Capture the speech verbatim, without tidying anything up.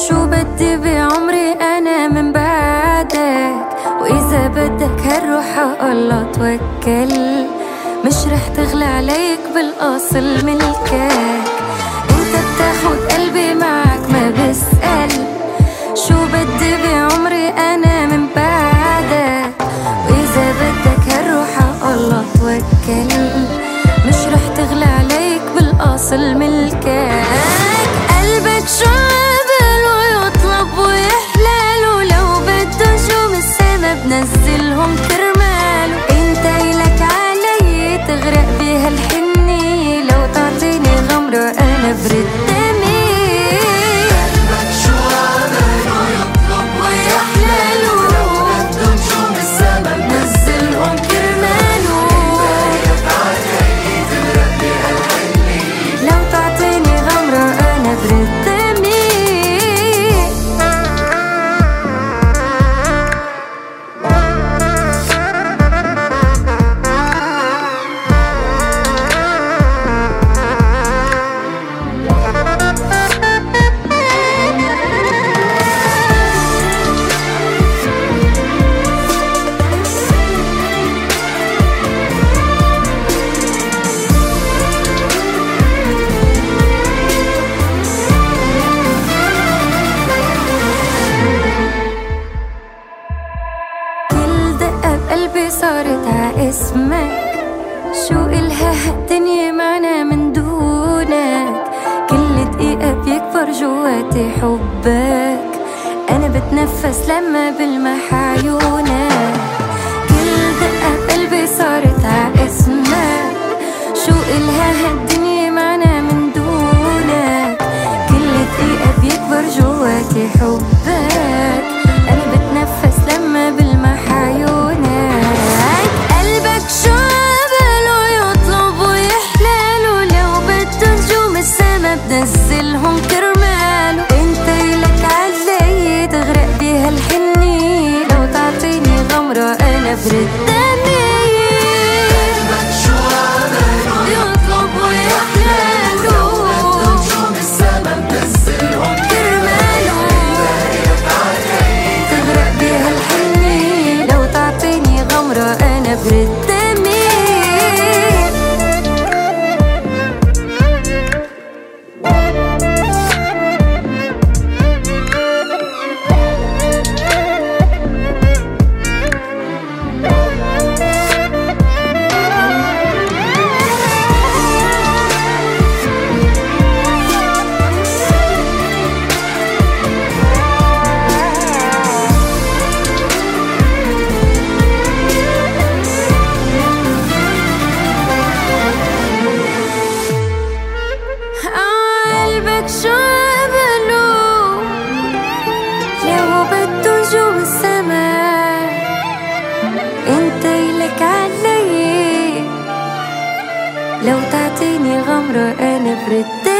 شو بدي بعمري أنا من بعدك؟ وإذا بدك هالروح الله توكل، مش رح تغلى عليك بالأصل ملكك. انت بتاخد قلبي معك ما بسأل، شو بدي بعمري أنا من بعدك؟ وإذا بدك هالروح الله توكل، مش رح تغلى عليك بالأصل ملكك. قلبك شو قبل ويطلب ويحلال، ولو بده نجوم السما بنزلهم كرماله. انت إلك علي تغرق بهالحنية، لو تعطيني غمرة أنا برد دمي. قلبك شو عمل ويطلب ويحلال، ولو بده نجوم السما بنزلهم كرماله. انت إلك علي تغرق بهالحنية، لو تعطيني غمرة أنا برد دمي. قلبي صارت ع اسمك، شو إلها هالدنيا معنا من دونك؟ كل دقيقة بيكبر جواتي حبك، أنا بتنفس لما بلمح عيونك. كل دقة بقلبي صارت ع اسمك، شو إلها هالدنيا معنا من دونك؟ كل دقيقة بيكبر جواتي حبك، أنا بتنفس لما بلمح عيونك. قلبك شو قبل ويطلب ويحلال، ولو بده نجوم السما بنزلهم كرماله. انت إلك علي تغرق بهالحنية، لو تعطيني غمرة أنا برد دمي. قلبك شو عمل ويطلب ويحلال، ولو بده نجوم السما بنزلهم كرماله. إلك علي تغرق بهالحنية، لو تعطيني غمرة أنا برد دمي. قلبك شو قبله، لو بده نجوم السما، انت إلك علي، لو تعطيني غمرة أنا برد